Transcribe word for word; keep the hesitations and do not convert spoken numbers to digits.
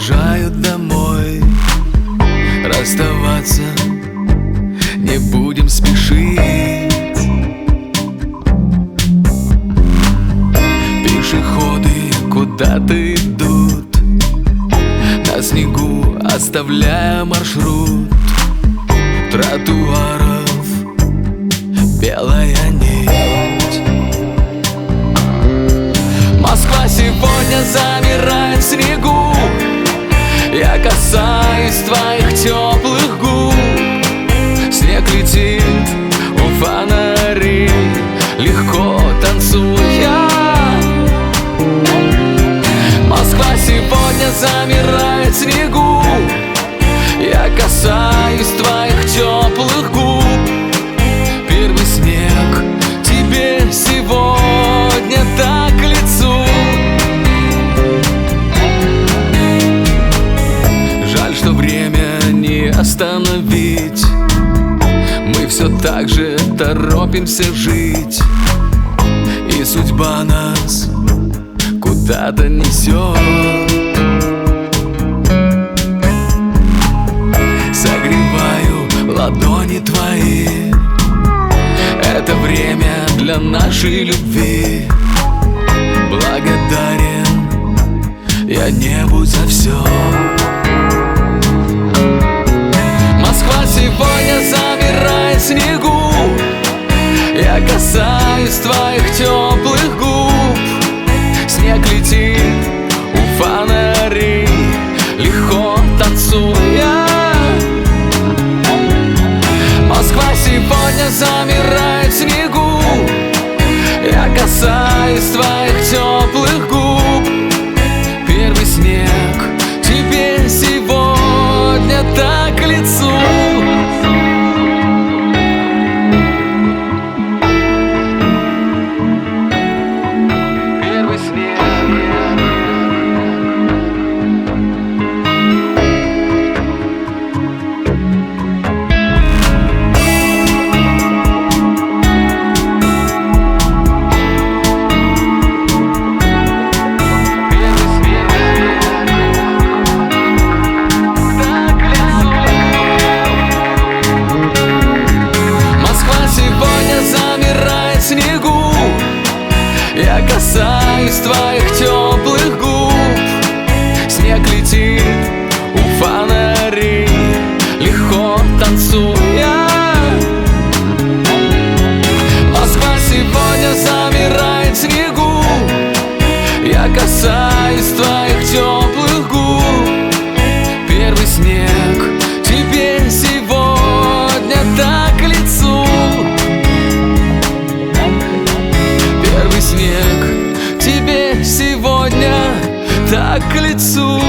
провожают домой. Расставаться не будем спешить. Пешеходы куда-то идут, на снегу оставляя маршрут тротуаров белая нить. Москва сегодня замирает в снегу. Я касаюсь твоих теплых губ. Снег летит у фонарей, легко танцуя. Москва сегодня замирает в снегу. Я касаюсь твоих теплых губ. Первый снег тебе сегодня так к лицу. Жаль, что время не остановить. Мы все так же торопимся жить, и судьба нас куда-то несет. Согреваю ладони твои. Это время для нашей любви. Благодарен я небу за все. Москва сегодня замирает в снегу. Я касаюсь твоих теплых губ. Снег летит у фонарей, легко танцуя. Москва сегодня замирает в снегу. Я касаюсь твоих теплых губ. Первый снег тебе сегодня так к лицу. Первый снег. Я касаюсь твоих теплых губ. Снег летит у фонарей, легко танцуя. Москва сегодня замирает в снегу. Я касаюсь твоих теплых губ. Первый снег тебе сегодня так к лицу. Снег тебе сегодня так к лицу.